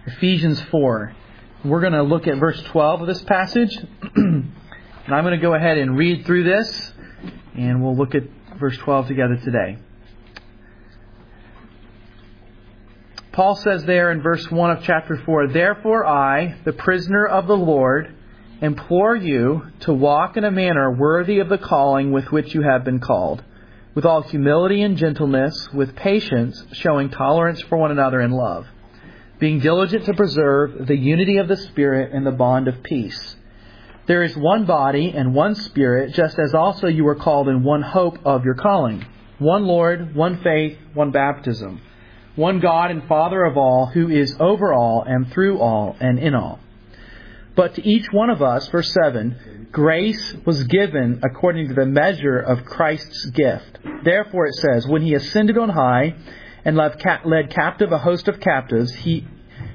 Ephesians 4. We're going to look at verse 12 of this passage. And I'm going to go ahead and read through this. And we'll look at verse 12 together today. Paul says there in verse 1 of chapter 4, "Therefore I, the prisoner of the Lord, implore you to walk in a manner worthy of the calling with which you have been called, with all humility and gentleness, with patience, showing tolerance for one another in love, being diligent to preserve the unity of the Spirit in the bond of peace. There is one body and one Spirit, just as also you were called in one hope of your calling, one Lord, one faith, one baptism, one God and Father of all, who is over all and through all and in all. But to each one of us," verse 7, "grace was given according to the measure of Christ's gift. Therefore," it says, "when He ascended on high and led captive a host of captives, He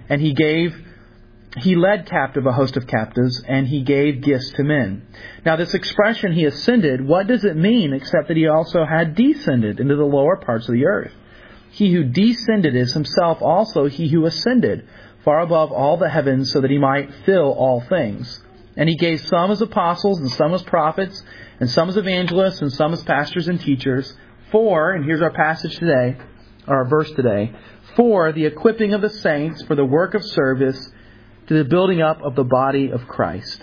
led captive a host of captives, and He gave gifts to men." Now this expression, He ascended, what does it mean except that He also had descended into the lower parts of the earth? He who descended is Himself also He who ascended far above all the heavens, so that He might fill all things. And He gave some as apostles, and some as prophets, and some as evangelists, and some as pastors and teachers, for, and here's our passage today, our verse today, for the equipping of the saints, for the work of service, to the building up of the body of Christ.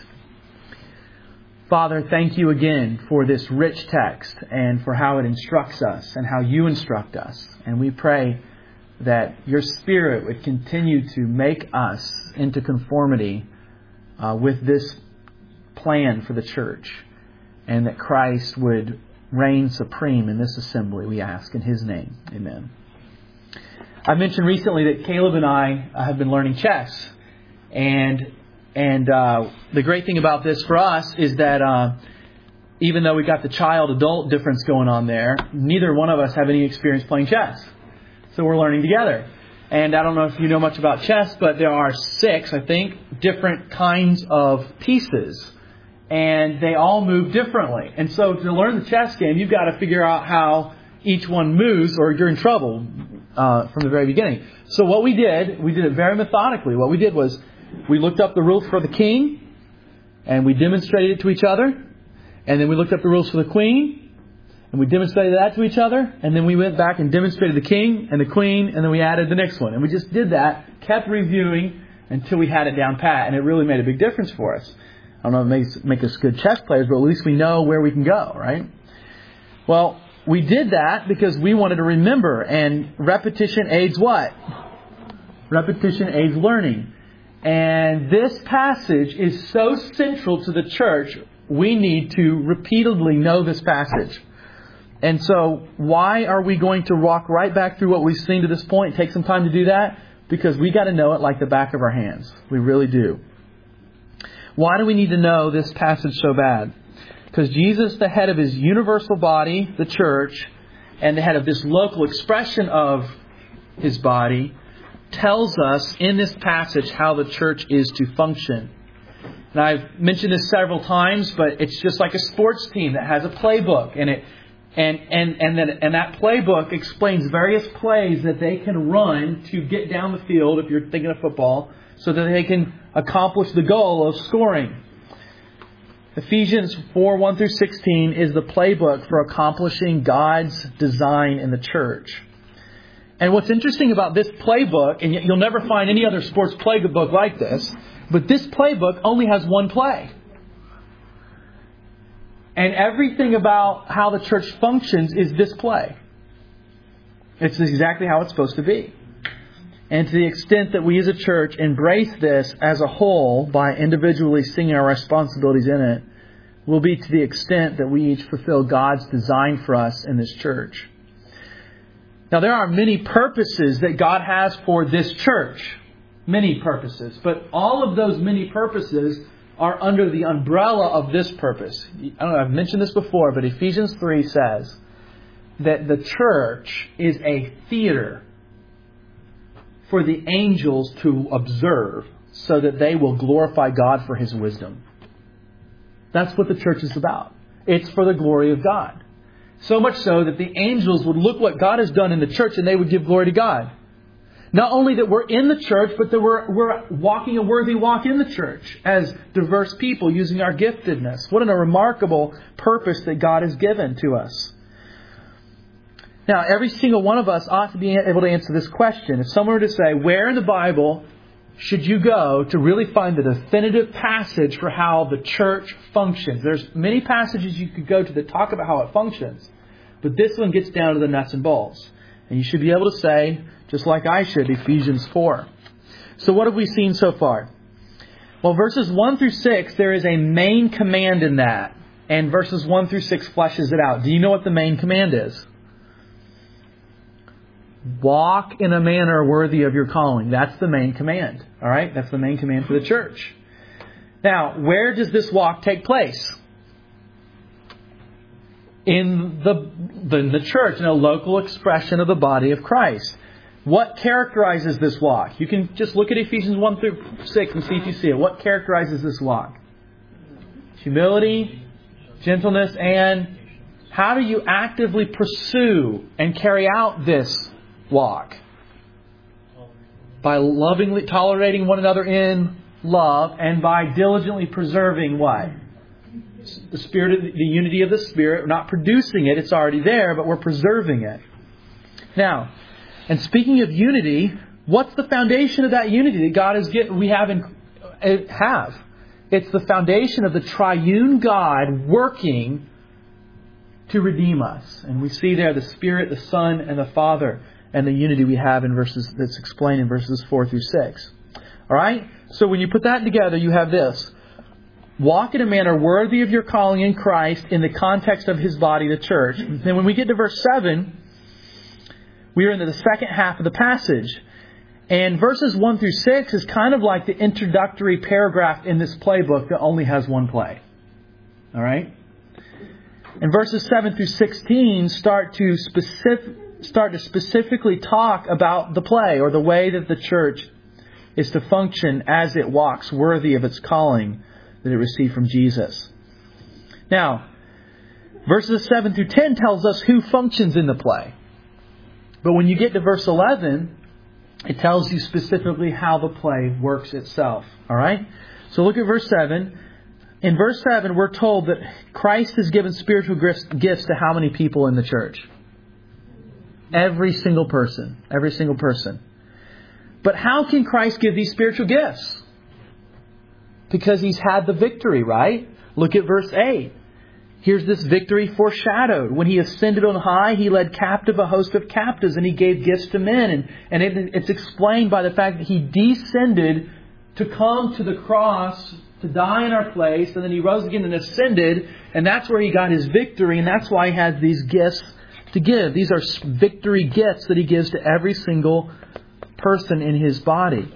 Father, thank You again for this rich text and for how it instructs us and how You instruct us. And we pray that Your Spirit would continue to make us into conformity with this plan for the church, and that Christ would reign supreme in this assembly, we ask in His name. Amen. I mentioned recently that Caleb and I have been learning chess. And the great thing about this for us is that even though we got the child-adult difference going on there, neither one of us have any experience playing chess. So we're learning together. And I don't know if you know much about chess, but there are 6, I think, different kinds of pieces. And they all move differently. And so to learn the chess game, you've got to figure out how each one moves, or you're in trouble from the very beginning. So what we did it very methodically. What we did was we looked up the rules for the king, and we demonstrated it to each other. And then we looked up the rules for the queen, and we demonstrated that to each other. And then we went back and demonstrated the king and the queen, and then we added the next one. And we just did that, kept reviewing until we had it down pat. And it really made a big difference for us. I don't know if it makes us good chess players, but at least we know where we can go, right? Well, we did that because we wanted to remember. And repetition aids what? Repetition aids learning. And this passage is so central to the church, we need to repeatedly know this passage. And so why are we going to walk right back through what we've seen to this point? Take some time to do that? Because we got to know it like the back of our hands. We really do. Why do we need to know this passage so bad? Because Jesus, the head of His universal body, the church, and the head of this local expression of His body, tells us in this passage how the church is to function. And I've mentioned this several times, but it's just like a sports team that has a playbook, and that playbook explains various plays that they can run to get down the field, if you're thinking of football, so that they can accomplish the goal of scoring. Ephesians 4:1-16 is the playbook for accomplishing God's design in the church. And what's interesting about this playbook, and you'll never find any other sports playbook like this, but this playbook only has one play. And everything about how the church functions is this play. It's exactly how it's supposed to be. And to the extent that we as a church embrace this as a whole by individually seeing our responsibilities in it, will be to the extent that we each fulfill God's design for us in this church. Now, there are many purposes that God has for this church. Many purposes. But all of those many purposes are under the umbrella of this purpose. I don't know, I've mentioned this before, but Ephesians 3 says that the church is a theater for the angels to observe so that they will glorify God for His wisdom. That's what the church is about. It's for the glory of God. So much so that the angels would look what God has done in the church and they would give glory to God. Not only that we're in the church, but that we're walking a worthy walk in the church as diverse people using our giftedness. What a remarkable purpose that God has given to us. Now, every single one of us ought to be able to answer this question. If someone were to say, where in the Bible should you go to really find the definitive passage for how the church functions? There's many passages you could go to that talk about how it functions. But this one gets down to the nuts and bolts. And you should be able to say, just like I should, Ephesians 4. So what have we seen so far? Well, verses 1 through 6, there is a main command in that. And verses 1 through 6 fleshes it out. Do you know what the main command is? Walk in a manner worthy of your calling. That's the main command. All right? That's the main command for the church. Now, where does this walk take place? In the church, in a local expression of the body of Christ. What characterizes this walk? You can just look at Ephesians 1 through 6 and see if you see it. What characterizes this walk? Humility, gentleness, and how do you actively pursue and carry out this walk? By lovingly tolerating one another in love and by diligently preserving what? The Spirit, the unity of the Spirit. We're not producing it, it's already there, but we're preserving it. Now, and speaking of unity, what's the foundation of that unity that God has given? It's the foundation of the triune God working to redeem us. And we see there the Spirit, the Son, and the Father, and the unity we have in verses that's explained in verses 4 through 6. All right? So when you put that together, you have this. Walk in a manner worthy of your calling in Christ in the context of His body, the church. Then when we get to verse 7, we are into the second half of the passage. And verses 1 through 6 is kind of like the introductory paragraph in this playbook that only has one play. All right? And verses 7 through 16 start to specifically talk about the play or the way that the church is to function as it walks worthy of its calling that it received from Jesus. Now, verses 7 through 10 tells us who functions in the play. But when you get to verse 11, it tells you specifically how the play works itself. All right? So look at verse 7. In verse 7, we're told that Christ has given spiritual gifts to how many people in the church? Every single person. Every single person. But how can Christ give these spiritual gifts? Because He's had the victory, right? Look at verse 8. Here's this victory foreshadowed. When He ascended on high, He led captive a host of captives and He gave gifts to men. And it's explained by the fact that He descended to come to the cross to die in our place. And then He rose again and ascended. And that's where He got His victory. And that's why He has these gifts to give. These are victory gifts that He gives to every single person in His body.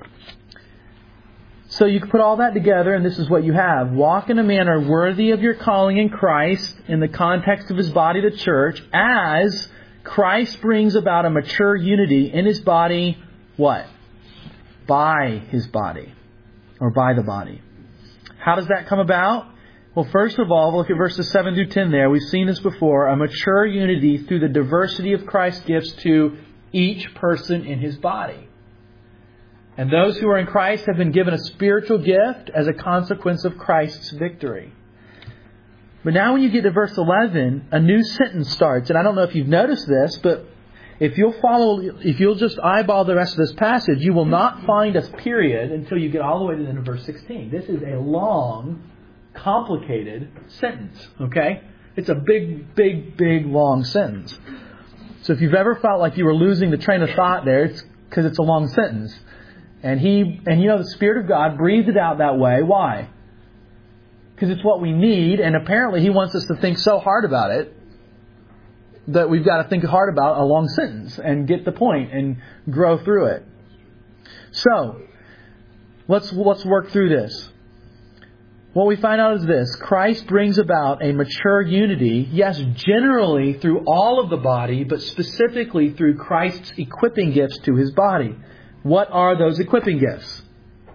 So you can put all that together and this is what you have. Walk in a manner worthy of your calling in Christ in the context of His body, the church, as Christ brings about a mature unity in His body, what? By His body. Or by the body. How does that come about? Well, first of all, look at verses 7 through 10 there. We've seen this before. A mature unity through the diversity of Christ's gifts to each person in His body. And those who are in Christ have been given a spiritual gift as a consequence of Christ's victory. But now when you get to verse 11, a new sentence starts. And I don't know if you've noticed this, but if you'll just eyeball the rest of this passage, you will not find a period until you get all the way to the end of verse 16. This is a long, complicated sentence. Okay? It's a big, long sentence. So if you've ever felt like you were losing the train of thought there, it's because it's a long sentence. And the Spirit of God breathed it out that way. Why? Because it's what we need, and apparently He wants us to think so hard about it that we've got to think hard about a long sentence and get the point and grow through it. So, let's work through this. What we find out is this. Christ brings about a mature unity, yes, generally through all of the body, but specifically through Christ's equipping gifts to His body. What are those equipping gifts?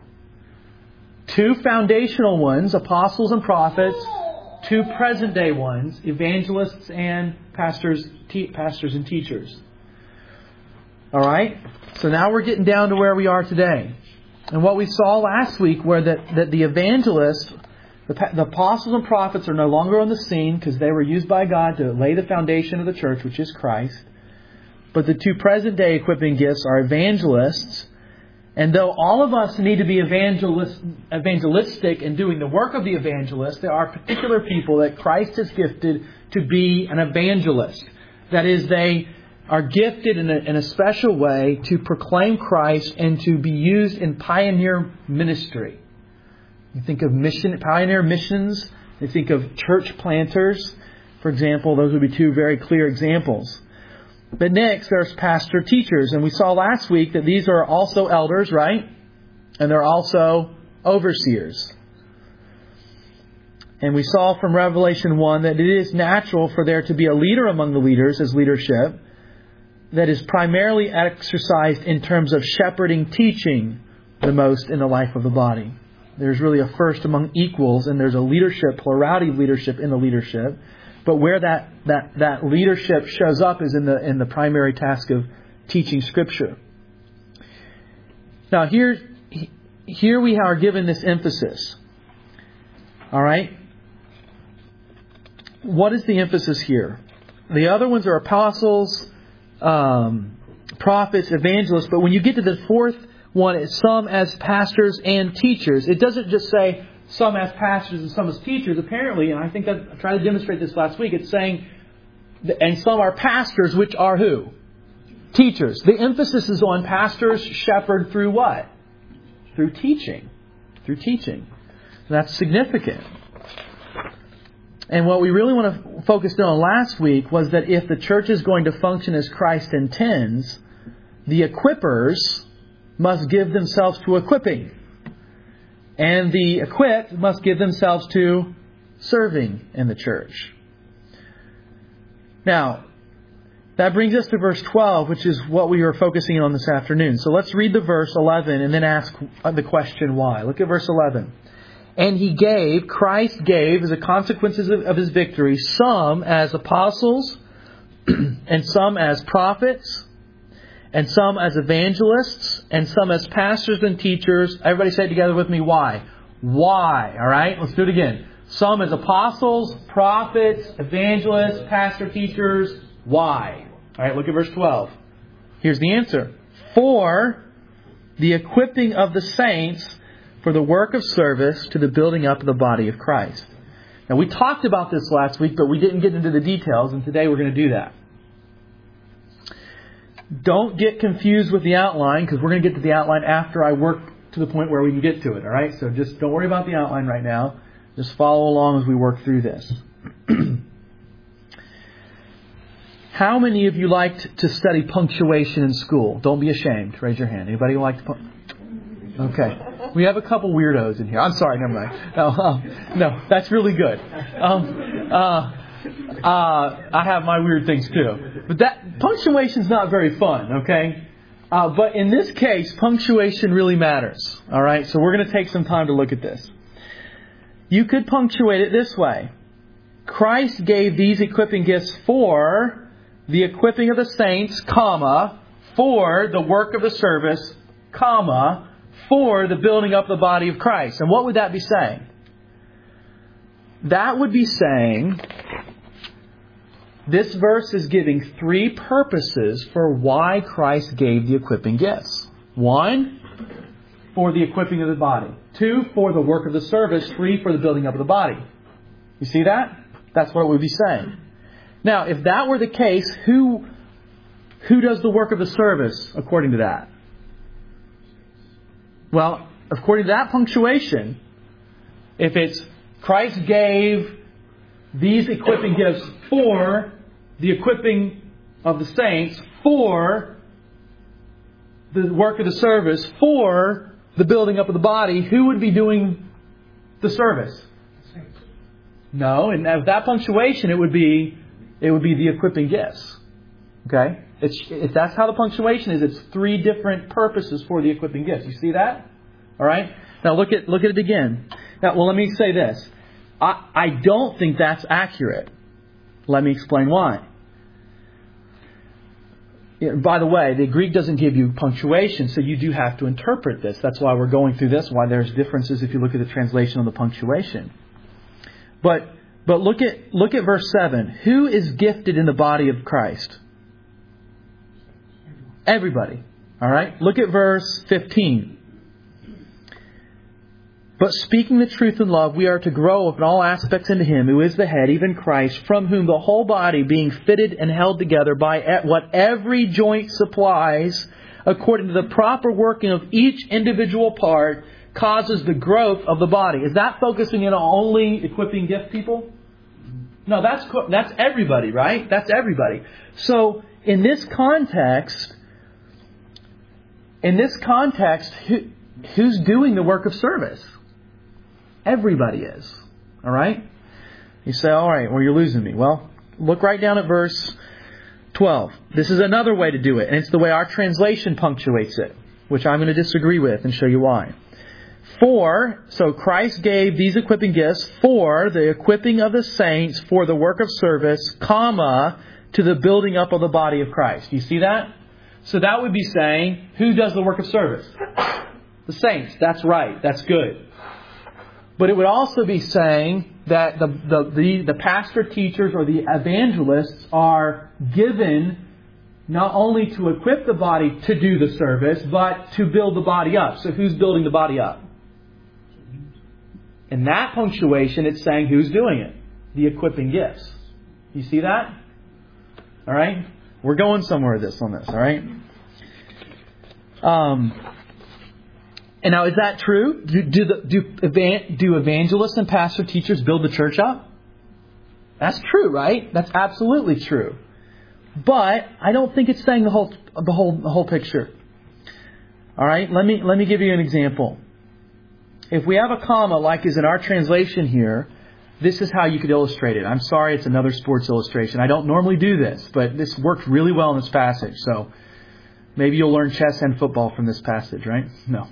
2 foundational ones, apostles and prophets. 2 present day ones, evangelists and pastors and teachers. All right? So now we're getting down to where we are today. And what we saw last week were that the evangelists, the apostles and prophets are no longer on the scene because they were used by God to lay the foundation of the church, which is Christ. But the two present-day equipping gifts are evangelists. And though all of us need to be evangelistic in doing the work of the evangelist, there are particular people that Christ has gifted to be an evangelist. That is, they are gifted in a special way to proclaim Christ and to be used in pioneer ministry. You think of pioneer missions. You think of church planters. For example, those would be two very clear examples. But next, there's pastor teachers. And we saw last week that these are also elders, right? And they're also overseers. And we saw from Revelation 1 that it is natural for there to be a leader among the leaders as leadership that is primarily exercised in terms of shepherding, teaching the most in the life of the body. There's really a first among equals, and there's a leadership, plurality of leadership in the leadership. But where that leadership shows up is in the primary task of teaching Scripture. Now here we are given this emphasis. All right? What is the emphasis here? The other ones are apostles, prophets, evangelists. But when you get to the fourth one, it's some as pastors and teachers. It doesn't just say some as pastors and some as teachers. Apparently, and I think I tried to demonstrate this last week, it's saying, and some are pastors, which are who? Teachers. The emphasis is on pastors shepherd through what? Through teaching. Through teaching. That's significant. And what we really want to focus on last week was that if the church is going to function as Christ intends, the equippers must give themselves to equipping. And the equipped must give themselves to serving in the church. Now, that brings us to verse 12, which is what we are focusing on this afternoon. So let's read the verse 11 and then ask the question why. Look at verse 11. And Christ gave, as a consequence of His victory, some as apostles, and some as prophets, and some as evangelists, and some as pastors and teachers. Everybody say it together with me, why? Why? All right, let's do it again. Some as apostles, prophets, evangelists, pastor, teachers. Why? All right, look at verse 12. Here's the answer. For the equipping of the saints for the work of service to the building up of the body of Christ. Now, we talked about this last week, but we didn't get into the details, and today we're going to do that. Don't get confused with the outline, because we're going to get to the outline after I work to the point where we can get to it. All right? So just don't worry about the outline right now. Just follow along as we work through this. How many of you liked to study punctuation in school? Don't be ashamed. Raise your hand. Anybody like to Okay. We have a couple weirdos in here. I'm sorry, never mind. No, that's really good. I have my weird things too. But that punctuation's not very fun, okay? But in this case, punctuation really matters. All right? So we're going to take some time to look at this. You could punctuate it this way. Christ gave these equipping gifts for the equipping of the saints, comma, for the work of the service, comma, for the building up the body of Christ. And what would that be saying? That would be saying this verse is giving three purposes for why Christ gave the equipping gifts. 1, for the equipping of the body. 2, for the work of the service. 3, for the building up of the body. You see that? That's what it would be saying. Now, if that were the case, who does the work of the service according to that? Well, according to that punctuation, if it's Christ gave these equipping gifts for the equipping of the saints, for the work of the service, for the building up of the body, who would be doing the service? No, and with that punctuation, it would be the equipping gifts. Okay? If that's how the punctuation is, it's three different purposes for the equipping gifts. You see that? All right? Now look at it again. Now, well, let me say this. I don't think that's accurate. Let me explain why. By the way, the Greek doesn't give you punctuation, so you do have to interpret this. That's why we're going through this, why there's differences if you look at the translation of the punctuation. But look at verse 7. Who is gifted in the body of Christ? Everybody. All right? Look at verse 15. But speaking the truth in love, we are to grow up in all aspects into Him who is the head, even Christ, from whom the whole body, being fitted and held together by what every joint supplies, according to the proper working of each individual part, causes the growth of the body. Is that focusing in on only equipping gift people? No, that's everybody, right? That's everybody. So in this context, who's doing the work of service? Everybody is. All right? You say, all right, well, you're losing me. Well, look right down at verse 12. This is another way to do it, and it's the way our translation punctuates it, which I'm going to disagree with and show you why. So Christ gave these equipping gifts for the equipping of the saints for the work of service, to the building up of the body of Christ. You see that? So that would be saying, who does the work of service? The saints. That's right. That's good. But it would also be saying that the pastor teachers or the evangelists are given not only to equip the body to do the service, but to build the body up. So who's building the body up? In that punctuation, it's saying who's doing it? The equipping gifts. You see that? All right? We're going somewhere on this, all right? And now, is that true? Do evangelists and pastor teachers build the church up? That's true, right? That's absolutely true. But I don't think it's saying the whole picture. All right, let me give you an example. If we have a comma, like is in our translation here, this is how you could illustrate it. I'm sorry, it's another sports illustration. I don't normally do this, but this worked really well in this passage. So maybe you'll learn chess and football from this passage, right? No.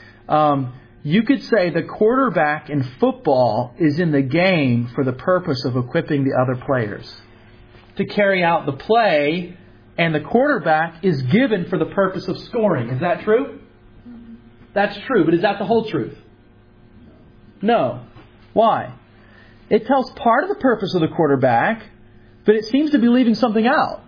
You could say the quarterback in football is in the game for the purpose of equipping the other players to carry out the play, and the quarterback is given for the purpose of scoring. Is that true? That's true, but is that the whole truth? No. Why? It tells part of the purpose of the quarterback, but it seems to be leaving something out.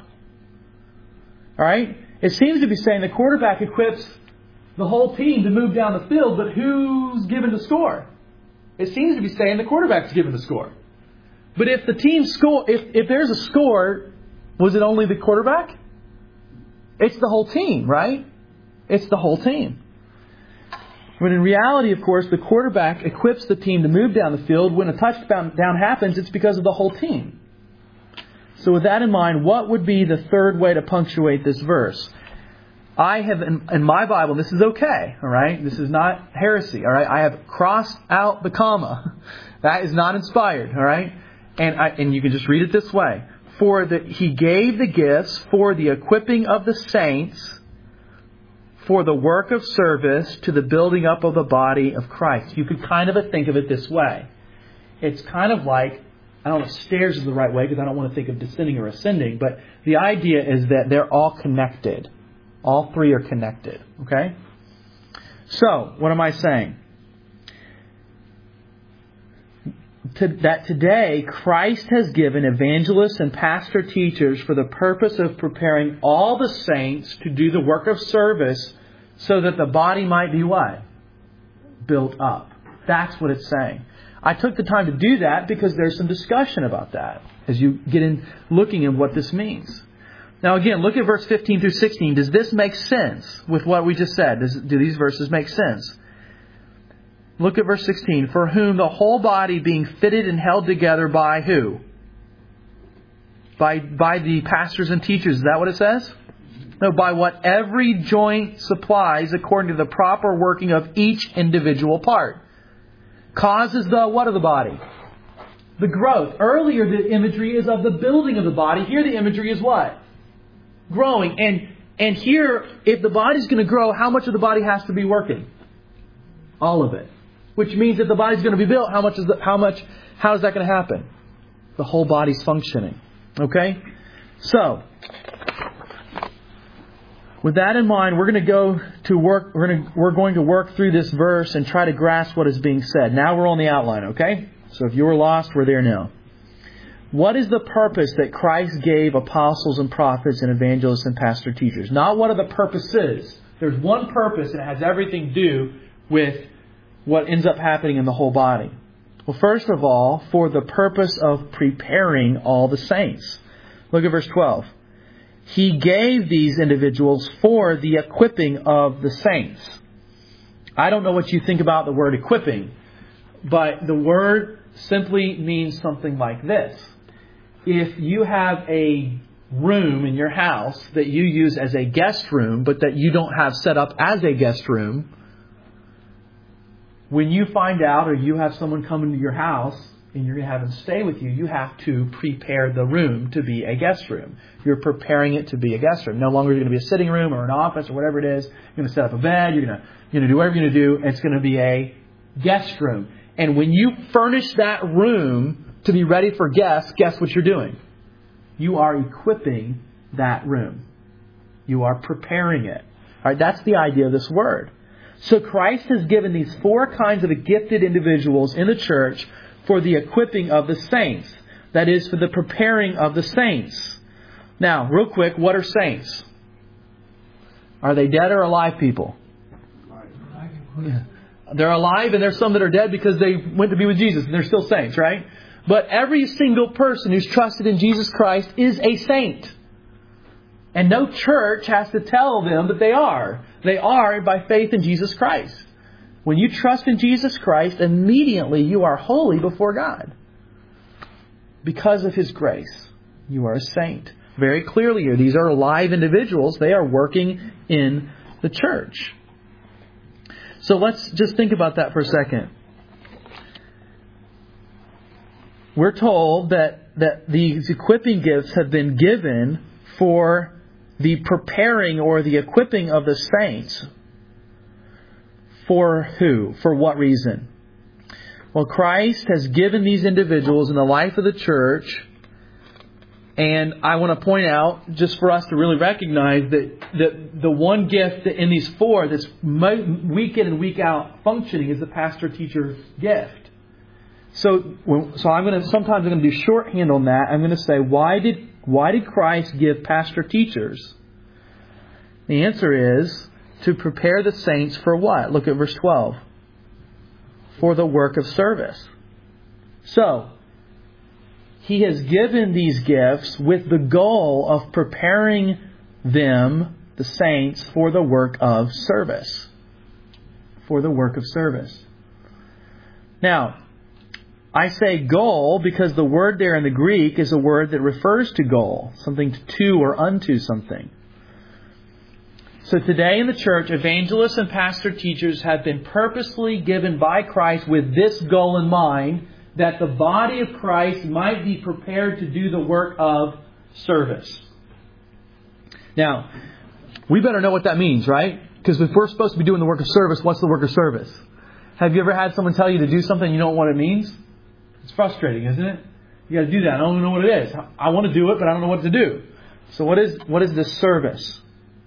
All right? It seems to be saying the quarterback equips the whole team to move down the field, but who's given to score? It seems to be saying the quarterback's given the score. But if the team score, if there's a score, was it only the quarterback? It's the whole team, right? It's the whole team. But in reality, of course, the quarterback equips the team to move down the field. When a touchdown happens, it's because of the whole team. So with that in mind, what would be the third way to punctuate this verse? I have, in my Bible, this is okay, all right? This is not heresy, all right? I have crossed out the comma. That is not inspired, all right? And you can just read it this way. He gave the gifts for the equipping of the saints for the work of service to the building up of the body of Christ. You could kind of think of it this way. It's kind of like, I don't know if stairs is the right way because I don't want to think of descending or ascending, but the idea is that they're all connected. All three are connected. Okay? So, what am I saying? That today Christ has given evangelists and pastor teachers for the purpose of preparing all the saints to do the work of service so that the body might be what? Built up. That's what it's saying. I took the time to do that because there's some discussion about that as you get in looking at what this means. Now again, look at verse 15 through 16. Does this make sense with what we just said? Do these verses make sense? Look at verse 16. For whom the whole body being fitted and held together by who? By the pastors and teachers. Is that what it says? No, by what every joint supplies according to the proper working of each individual part. Causes the what of the body? The growth. Earlier the imagery is of the building of the body. Here the imagery is what? Growing. And here, if the body's going to grow, how much of the body has to be working? All of it. Which means if the body's going to be built, how is that going to happen? The whole body's functioning. Okay? So, with that in mind, we're going to work through this verse and try to grasp what is being said. Now we're on the outline, okay? So if you were lost, we're there now. What is the purpose that Christ gave apostles and prophets and evangelists and pastor teachers? Not what are the purposes. There's one purpose and it has everything to do with what ends up happening in the whole body. Well, first of all, for the purpose of preparing all the saints. Look at verse 12. He gave these individuals for the equipping of the saints. I don't know what you think about the word equipping, but the word simply means something like this. If you have a room in your house that you use as a guest room, but that you don't have set up as a guest room, when you find out or you have someone come into your house and you're going to have them stay with you, you have to prepare the room to be a guest room. You're preparing it to be a guest room. No longer is it going to be a sitting room or an office or whatever it is. You're going to set up a bed. You're going to do whatever you're going to do. And it's going to be a guest room. And when you furnish that room to be ready for guests, guess what you're doing? You are equipping that room. You are preparing it. All right, that's the idea of this word. So Christ has given these four kinds of gifted individuals in the church for the equipping of the saints. That is, for the preparing of the saints. Now, real quick, what are saints? Are they dead or alive people? Yeah. They're alive, and there's some that are dead because they went to be with Jesus, and they're still saints, right? But every single person who's trusted in Jesus Christ is a saint. And no church has to tell them that they are. They are by faith in Jesus Christ. When you trust in Jesus Christ, immediately you are holy before God. Because of His grace, you are a saint. Very clearly here, these are alive individuals. They are working in the church. So let's just think about that for a second. We're told that these equipping gifts have been given for the preparing or the equipping of the saints. For who? For what reason? Well, Christ has given these individuals in the life of the church, and I want to point out, just for us to really recognize that the one gift in these four that's week in and week out functioning is the pastor-teacher gift. So I'm going to do shorthand on that. I'm going to say, why did Christ give pastor teachers? The answer is to prepare the saints for what? Look at verse 12. For the work of service. So, He has given these gifts with the goal of preparing them, the saints, for the work of service. For the work of service. Now, I say goal because the word there in the Greek is a word that refers to goal, something to or unto something. So today in the church, evangelists and pastor teachers have been purposely given by Christ with this goal in mind, that the body of Christ might be prepared to do the work of service. Now, we better know what that means, right? Because if we're supposed to be doing the work of service, what's the work of service? Have you ever had someone tell you to do something and you don't know what it means? It's frustrating, isn't it? You got to do that. I don't know what it is. I want to do it, but I don't know what to do. So what is this service?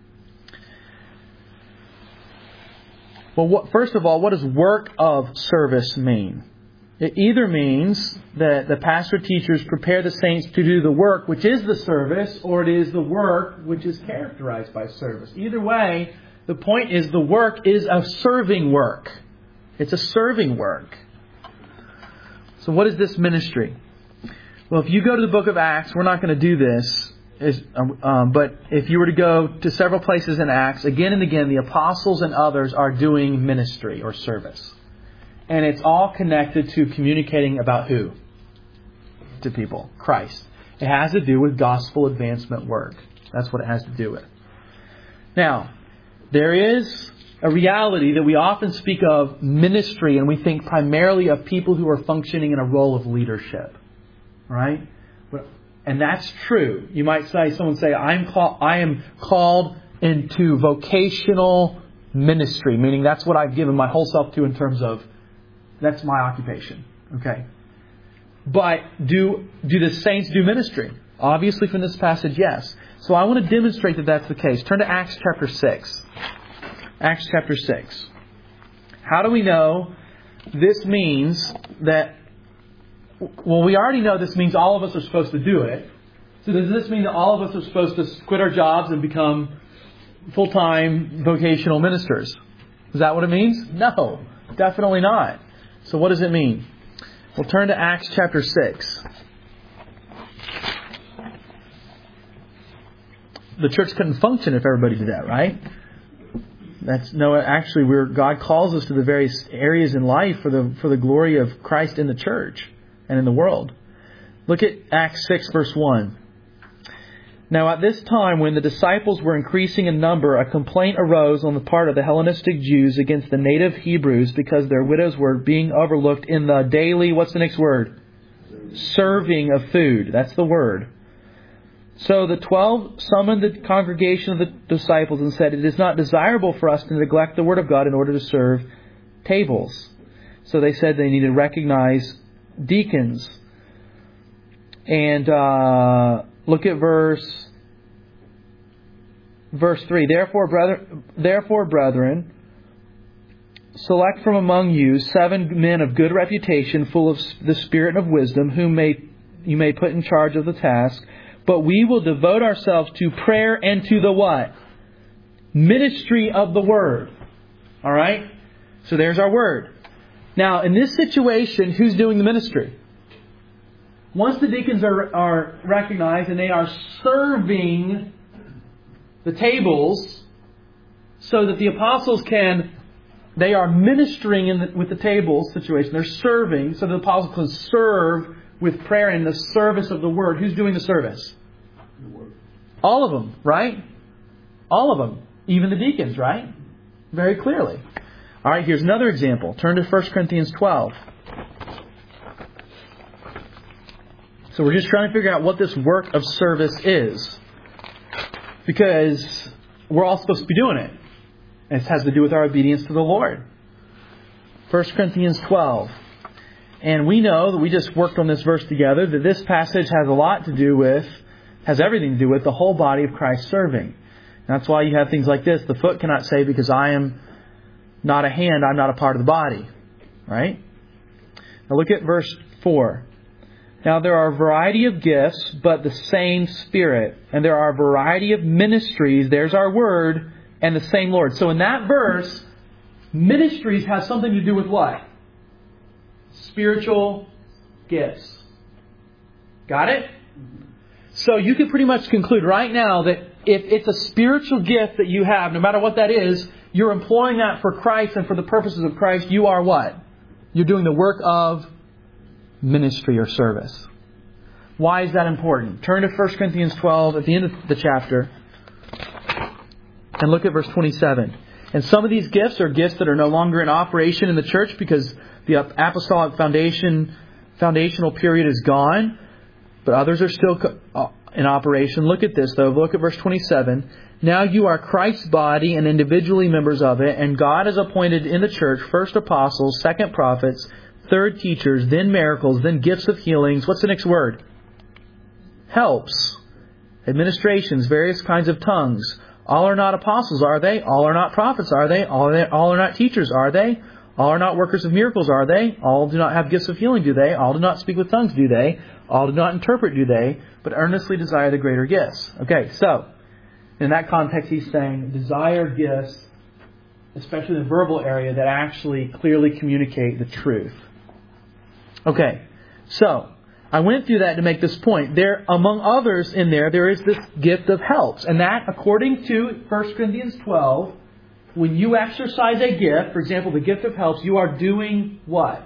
Well, first of all, what does work of service mean? It either means that the pastor teachers prepare the saints to do the work, which is the service, or it is the work which is characterized by service. Either way, the point is the work is a serving work. It's a serving work. So what is this ministry? Well, if you go to the book of Acts, we're not going to do this. But if you were to go to several places in Acts, again and again, the apostles and others are doing ministry or service. And it's all connected to communicating about who? To people. Christ. It has to do with gospel advancement work. That's what it has to do with. Now, there is a reality that we often speak of ministry, and we think primarily of people who are functioning in a role of leadership. Right? And that's true. You might say, someone say, I am called into vocational ministry, meaning that's what I've given my whole self to in terms of, that's my occupation. Okay. But do the saints do ministry? Obviously from this passage, yes. So I want to demonstrate that that's the case. Turn to Acts chapter 6. Acts chapter 6. How do we know this means that... Well, we already know this means all of us are supposed to do it. So does this mean that all of us are supposed to quit our jobs and become full-time vocational ministers? Is that what it means? No, definitely not. So what does it mean? We'll turn to Acts chapter 6. The church couldn't function if everybody did that, right? Actually, God calls us to the various areas in life for the glory of Christ in the church and in the world. Look at Acts 6, verse 1. Now at this time, when the disciples were increasing in number, a complaint arose on the part of the Hellenistic Jews against the native Hebrews because their widows were being overlooked in the daily, what's the next word? Serving of food. That's the word. So the 12 summoned the congregation of the disciples and said, "It is not desirable for us to neglect the word of God in order to serve tables." So they said they need to recognize deacons. And look at verse 3. Therefore, brethren, select from among you 7 men of good reputation, full of the spirit and of wisdom, whom you may put in charge of the task. But we will devote ourselves to prayer and to the what? Ministry of the word. All right? So there's our word. Now, in this situation, who's doing the ministry? Once the deacons are recognized and they are serving the tables so that the apostles they are ministering with the tables situation. They're serving so the apostles can serve with prayer in the service of the word. Who's doing the service? All of them, right? All of them. Even the deacons, right? Very clearly. All right, here's another example. Turn to 1 Corinthians 12. So we're just trying to figure out what this work of service is. Because we're all supposed to be doing it. And it has to do with our obedience to the Lord. 1 Corinthians 12. And we know that we just worked on this verse together, that this passage has everything to do with the whole body of Christ serving. And that's why you have things like this. The foot cannot say, because I am not a hand, I'm not a part of the body. Right? Now look at verse 4. Now there are a variety of gifts, but the same Spirit. And there are a variety of ministries, there's our word, and the same Lord. So in that verse, ministries has something to do with what? Spiritual gifts. Got it? So you can pretty much conclude right now that if it's a spiritual gift that you have, no matter what that is, you're employing that for Christ and for the purposes of Christ, you are what? You're doing the work of ministry or service. Why is that important? Turn to 1 Corinthians 12 at the end of the chapter and look at verse 27. And some of these gifts are gifts that are no longer in operation in the church because the apostolic foundational period is gone, but others are still in operation. Look at this, though. Look at verse 27. Now you are Christ's body and individually members of it, and God has appointed in the church first apostles, second prophets, third teachers, then miracles, then gifts of healings. What's the next word? Helps. Administrations, various kinds of tongues. All are not apostles, are they? All are not prophets, are they? All are not teachers, are they? All are not workers of miracles, are they? All do not have gifts of healing, do they? All do not speak with tongues, do they? All do not interpret, do they? But earnestly desire the greater gifts. Okay, so, in that context, he's saying desire gifts, especially in the verbal area, that actually clearly communicate the truth. Okay, so, I went through that to make this point. There, among others in there is this gift of helps. And that, according to 1 Corinthians 12, when you exercise a gift, for example, the gift of helps, you are doing what?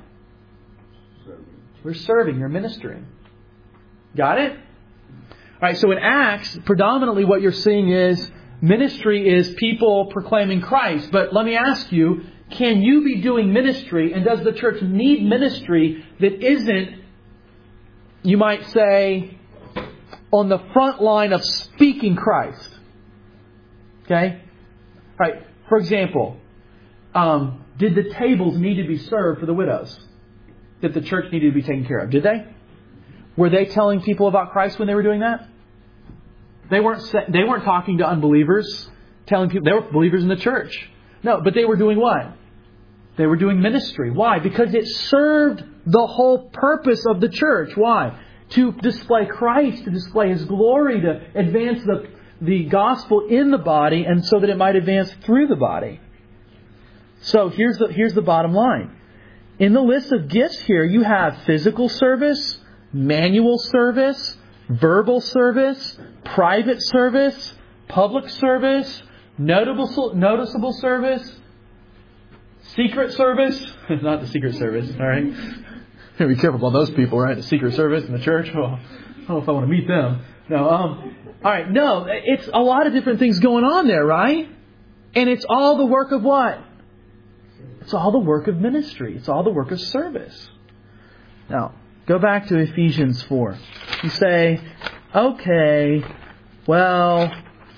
You're serving, you're ministering. Got it? Alright, so in Acts, predominantly what you're seeing is ministry is people proclaiming Christ. But let me ask you, can you be doing ministry, and does the church need ministry that isn't, you might say, on the front line of speaking Christ? Okay? Right. For example, did the tables need to be served for the widows that the church needed to be taken care of? Did they? Were they telling people about Christ when they were doing that? They weren't talking to unbelievers, telling people they were believers in the church. No, but they were doing what? They were doing ministry. Why? Because it served the whole purpose of the church. Why? To display Christ, to display His glory, to advance the gospel in the body, and so that it might advance through the body. So here's the bottom line. In the list of gifts here, you have physical service, manual service, verbal service, private service, public service, noticeable service, secret service. Not the secret service, all right? Be careful about those people, right? The secret service in the church. Oh, I don't know if I want to meet them. No. All right. No, it's a lot of different things going on there, right? And it's all the work of what? It's all the work of ministry. It's all the work of service. Now, go back to Ephesians 4. You say, okay, well,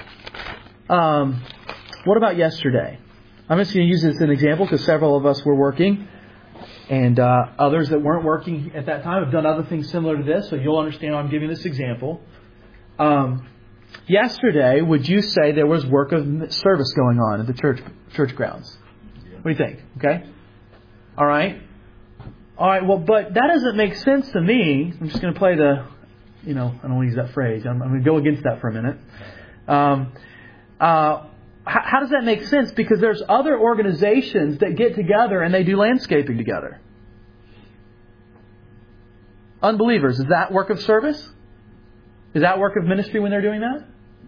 what about yesterday? I'm just going to use this as an example because several of us were working. And others that weren't working at that time have done other things similar to this. So you'll understand why I'm giving this example. Yesterday, would you say there was work of service going on at the church grounds? What do you think? Okay? All right. Well, but that doesn't make sense to me. I'm just going to play I don't want to use that phrase. I'm going to go against that for a minute. How does that make sense? Because there's other organizations that get together and they do landscaping together. Unbelievers, is that work of service? Is that work of ministry when they're doing that?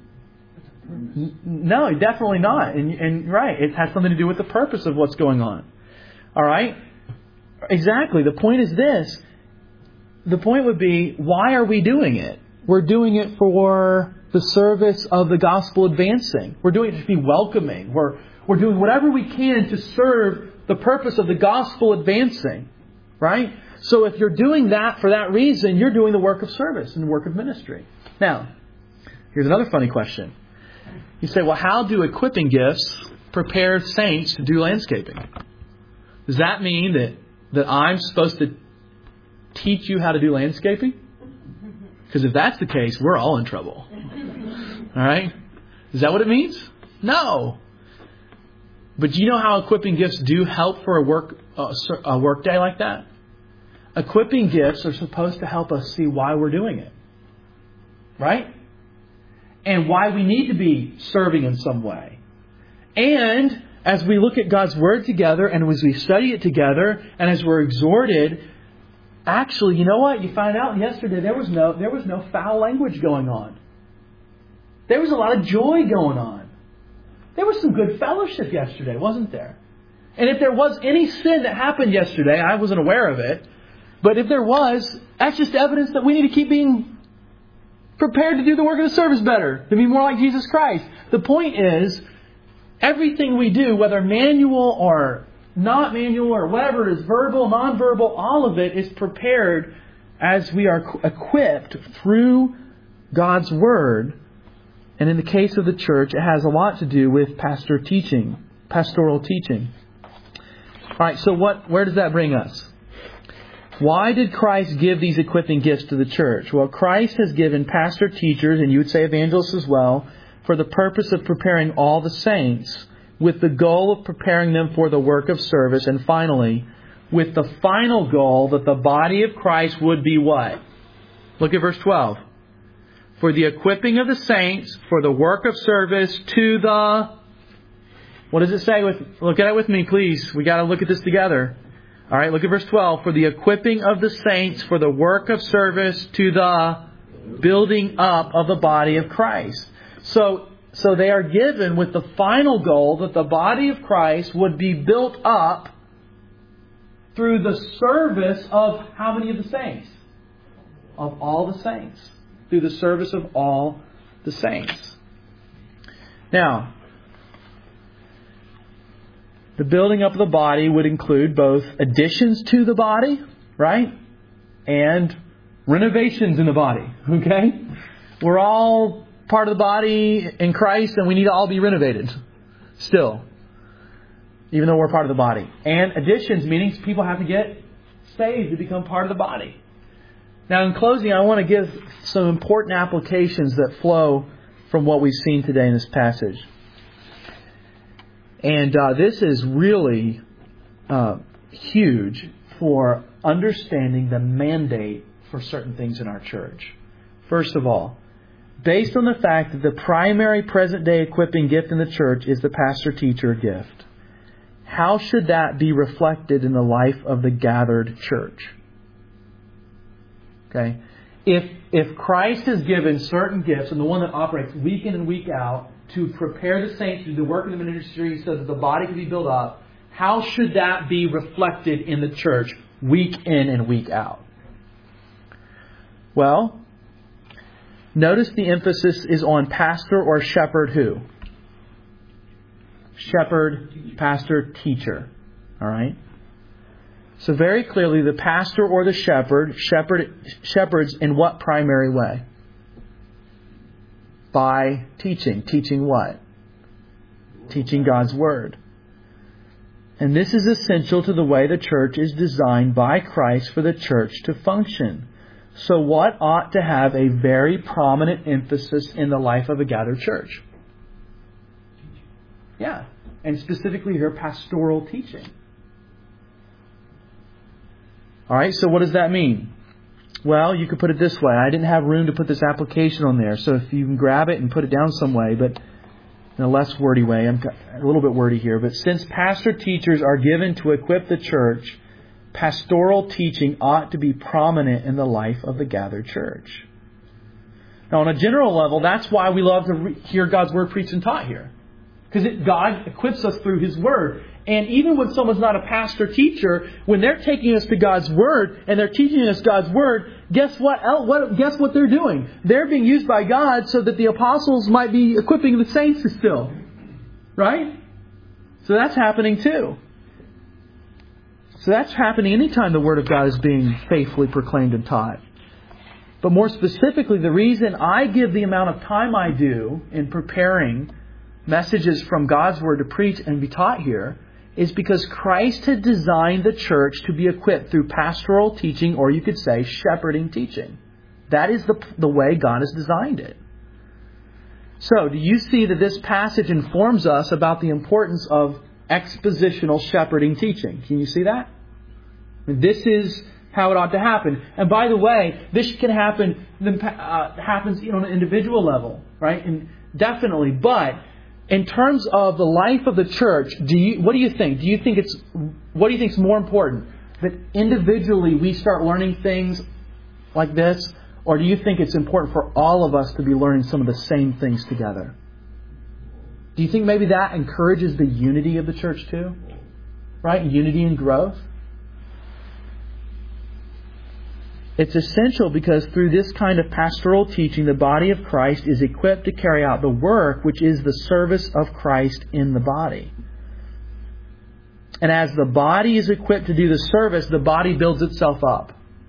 No, definitely not. And right, it has something to do with the purpose of what's going on. All right? Exactly. The point is this. The point would be, why are we doing it? We're doing it for the service of the gospel advancing. We're doing it to be welcoming. We're doing whatever we can to serve the purpose of the gospel advancing. Right? So if you're doing that for that reason, you're doing the work of service and the work of ministry. Now, here's another funny question. You say, well, how do equipping gifts prepare saints to do landscaping? Does that mean that I'm supposed to teach you how to do landscaping? Because if that's the case, we're all in trouble. All right? Is that what it means? No. But do you know how equipping gifts do help for a work day like that? Equipping gifts are supposed to help us see why we're doing it. Right? And why we need to be serving in some way. And as we look at God's Word together and as we study it together and as we're exhorted, actually, you know what? You find out yesterday there was no foul language going on. There was a lot of joy going on. There was some good fellowship yesterday, wasn't there? And if there was any sin that happened yesterday, I wasn't aware of it, but if there was, that's just evidence that we need to keep being prepared to do the work of the service better, to be more like Jesus Christ. The point is, everything we do, whether manual or not manual or whatever it is, verbal, nonverbal, all of it is prepared as we are equipped through God's Word. And in the case of the church, it has a lot to do with pastoral teaching. All right, so where does that bring us? Why did Christ give these equipping gifts to the church? Well, Christ has given pastor teachers, and you would say evangelists as well, for the purpose of preparing all the saints, with the goal of preparing them for the work of service, and finally, with the final goal that the body of Christ would be what? Look at verse 12. For the equipping of the saints, for the work of service, to the... What does it say? Look at it with me, please. We got to look at this together. All right, look at verse 12. For the equipping of the saints, for the work of service, to the building up of the body of Christ. So they are given with the final goal that the body of Christ would be built up through the service of how many of the saints? Of all the saints. Through the service of all the saints. Now, the building up of the body would include both additions to the body, right? And renovations in the body, okay? We're all part of the body in Christ and we need to all be renovated still, even though we're part of the body. And additions, meaning people have to get saved to become part of the body. Now, in closing, I want to give some important applications that flow from what we've seen today in this passage. And this is really huge for understanding the mandate for certain things in our church. First of all, based on the fact that the primary present-day equipping gift in the church is the pastor-teacher gift, how should that be reflected in the life of the gathered church? Okay, if Christ has given certain gifts, and the one that operates week in and week out to prepare the saints to do the work of the ministry so that the body can be built up, how should that be reflected in the church week in and week out? Well, notice the emphasis is on pastor or shepherd who? Shepherd, pastor, teacher. All right? So very clearly, the pastor or the shepherds in what primary way? By teaching. Teaching what? Teaching God's Word. And this is essential to the way the church is designed by Christ for the church to function. So what ought to have a very prominent emphasis in the life of a gathered church? Yeah. And specifically here, pastoral teaching. All right, so what does that mean? Well, you could put it this way. I didn't have room to put this application on there, so if you can grab it and put it down some way, but in a less wordy way. I'm a little bit wordy here. But since pastor teachers are given to equip the church, pastoral teaching ought to be prominent in the life of the gathered church. Now, on a general level, that's why we love to hear God's Word preached and taught here. Because God equips us through His Word. And even when someone's not a pastor teacher, when they're taking us to God's Word and they're teaching us God's Word, guess what? Guess what they're doing? They're being used by God so that the apostles might be equipping the saints still. Right? So that's happening too. So that's happening anytime the Word of God is being faithfully proclaimed and taught. But more specifically, the reason I give the amount of time I do in preparing messages from God's Word to preach and be taught here is because Christ had designed the church to be equipped through pastoral teaching, or you could say shepherding teaching. That is the way God has designed it. So, do you see that this passage informs us about the importance of expositional shepherding teaching? Can you see that? This is how it ought to happen. And by the way, this can happen, happens on an individual level, right? And definitely, but in terms of the life of the church, what do you think? What do you think is more important? That individually we start learning things like this? Or do you think it's important for all of us to be learning some of the same things together? Do you think maybe that encourages the unity of the church too? Right? Unity and growth? It's essential because through this kind of pastoral teaching, the body of Christ is equipped to carry out the work, which is the service of Christ in the body. And as the body is equipped to do the service, the body builds itself up.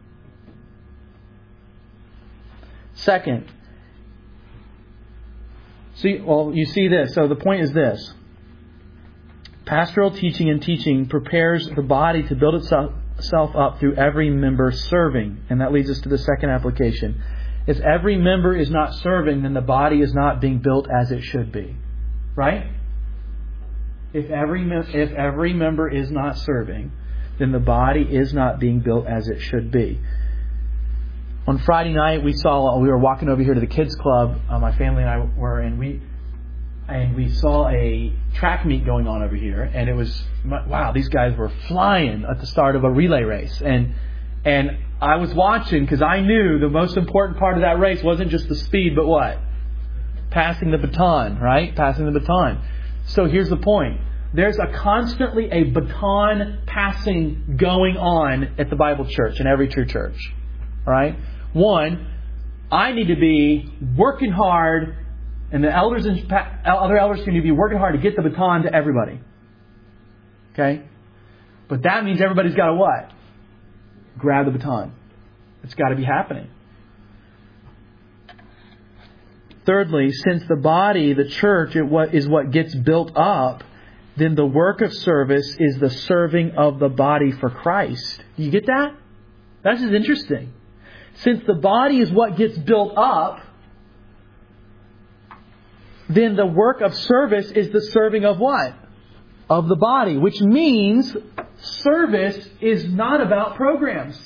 Second, you see this. So the point is this. Pastoral teaching and teaching prepares the body to build itself up through every member serving. And that leads us to the second application. If every member is not serving, then the body is not being built as it should be. Right? If every member is not serving, then the body is not being built as it should be. On Friday night, we were walking over here to the kids club. My family and I were, and we saw a track meet going on over here, and it was, wow, these guys were flying at the start of a relay race. And I was watching because I knew the most important part of that race wasn't just the speed, but what? Passing the baton, right? Passing the baton. So here's the point. There's constantly a baton passing going on at the Bible church, in every true church. All right? One, I need to be working hard, and the elders and other elders need to be working hard to get the baton to everybody. Okay? But that means everybody's got to what? Grab the baton. It's got to be happening. Thirdly, since the body, the church, is what gets built up, then the work of service is the serving of the body for Christ. You get that? That's just interesting. Since the body is what gets built up, then the work of service is the serving of what? Of the body. Which means service is not about programs.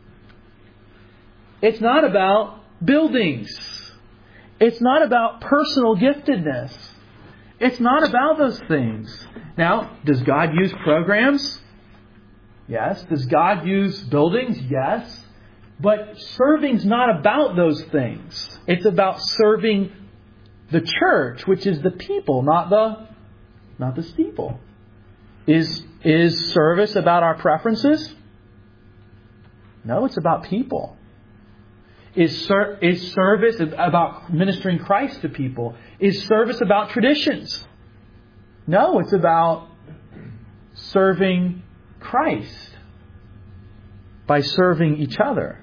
It's not about buildings. It's not about personal giftedness. It's not about those things. Now, does God use programs? Yes. Does God use buildings? Yes. But serving's not about those things. It's about serving the church, which is the people, not the steeple. Is service about our preferences? No, it's about people. Is service about ministering Christ to people? Is service about traditions? No, it's about serving Christ by serving each other.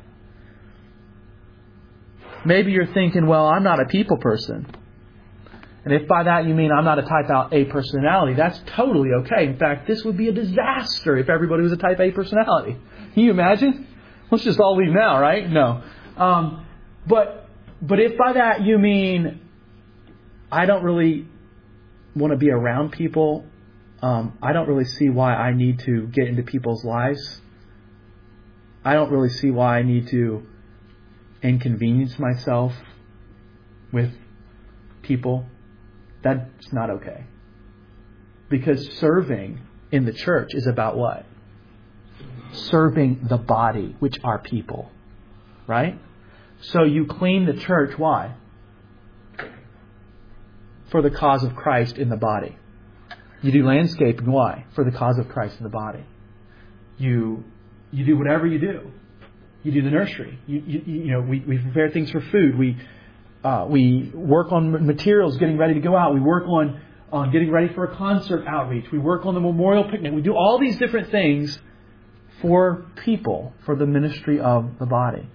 Maybe you're thinking, well, I'm not a people person. And if by that you mean I'm not a type A personality, that's totally okay. In fact, this would be a disaster if everybody was a type A personality. Can you imagine? Let's just all leave now, right? No. But if by that you mean I don't really want to be around people, I don't really see why I need to get into people's lives. I don't really see why I need to inconvenience myself with people. That's not okay. Because serving in the church is about what? Serving the body, which are people. Right? So you clean the church, why? For the cause of Christ in the body. You do landscaping, why? For the cause of Christ in the body. You do whatever you do. You do the nursery. We prepare things for food. We work on materials, getting ready to go out. We work on getting ready for a concert outreach. We work on the memorial picnic. We do all these different things for people, for the ministry of the body.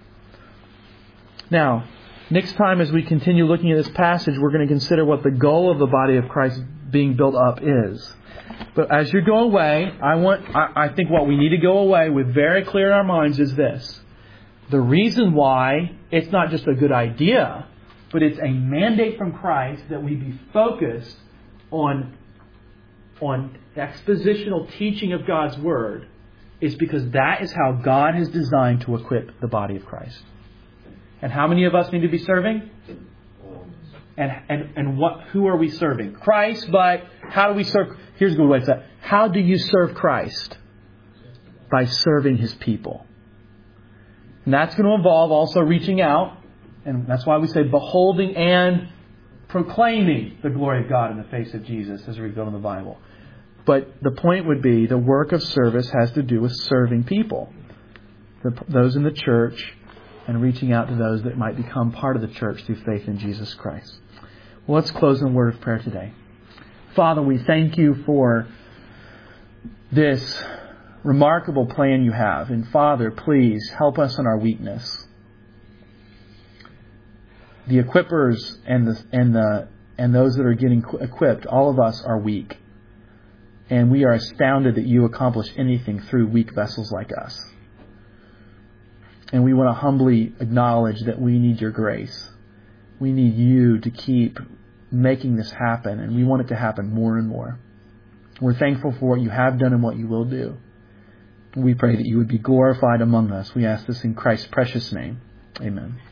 Now, next time as we continue looking at this passage, we're going to consider what the goal of the body of Christ being built up is. But as you go away, I think what we need to go away with very clear in our minds is this. The reason why it's not just a good idea, but it's a mandate from Christ that we be focused on expositional teaching of God's Word is because that is how God has designed to equip the body of Christ. And how many of us need to be serving? And who are we serving? Christ, but how do we serve? Here's a good way to say it. How do you serve Christ? By serving His people. And that's going to involve also reaching out. And that's why we say beholding and proclaiming the glory of God in the face of Jesus as we go in the Bible. But the point would be the work of service has to do with serving people. Those in the church and reaching out to those that might become part of the church through faith in Jesus Christ. Well, let's close in a word of prayer today. Father, we thank You for this remarkable plan You have. And Father, please help us in our weakness. The equippers and those that are getting equipped, all of us are weak. And we are astounded that You accomplish anything through weak vessels like us. And we want to humbly acknowledge that we need Your grace. We need You to keep making this happen, and we want it to happen more and more. We're thankful for what You have done and what You will do. We pray that You would be glorified among us. We ask this in Christ's precious name. Amen.